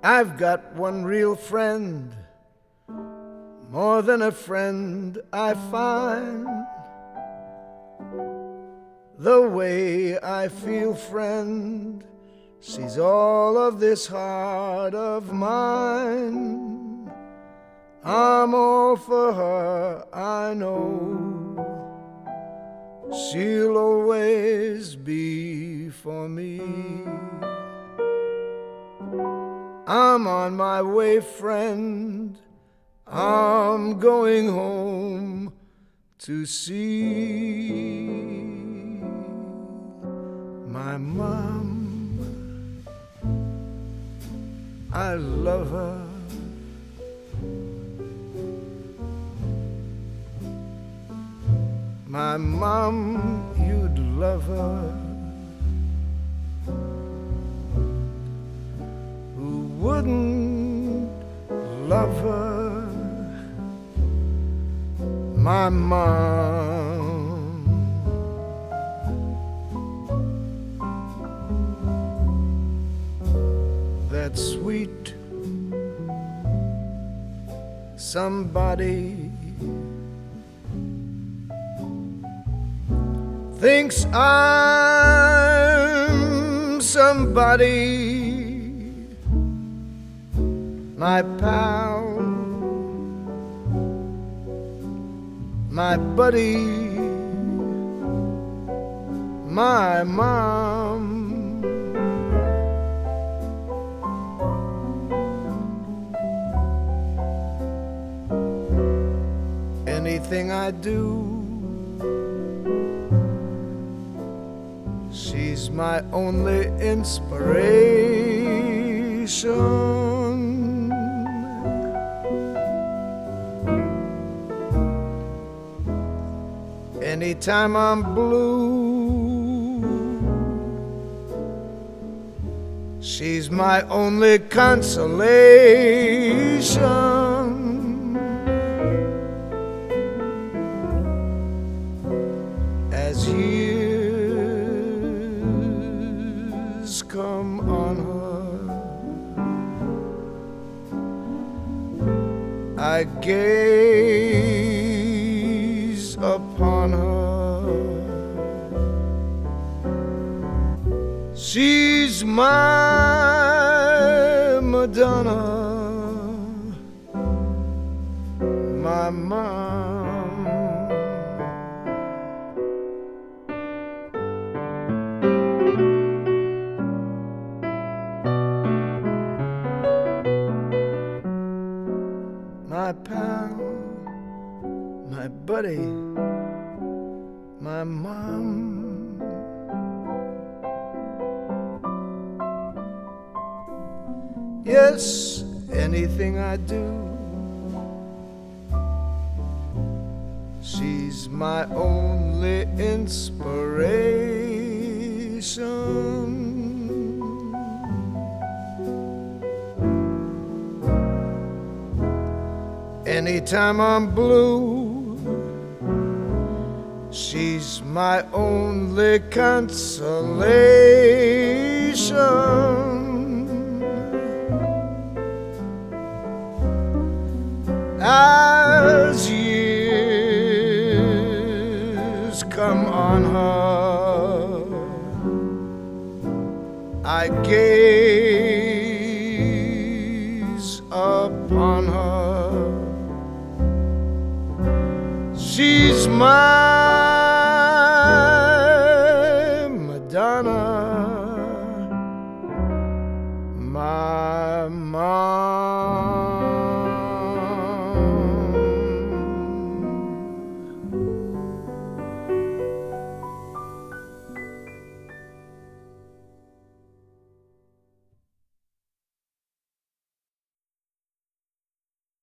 I've got one real friend, more than a friend I find. The way I feel, friend, sees all of this heart of mine. I'm all for her, I know. She'll always be for me. I'm on my way, friend. I'm going home to see my mom. I love her. My mom, you'd love her. Who wouldn't love her? My mom. That sweet somebody thinks I'm somebody, my pal, my buddy, my mom. Anything I do, she's my only inspiration. Anytime I'm blue, she's my only consolation. As years come on her, I gaze upon her. She's my Madonna, my mom. My pal, my buddy, my mom. Yes, anything I do, she's my only inspiration. Anytime I'm blue, she's my only consolation. As years come on her, I gaze upon her. She's my Madonna, my mom.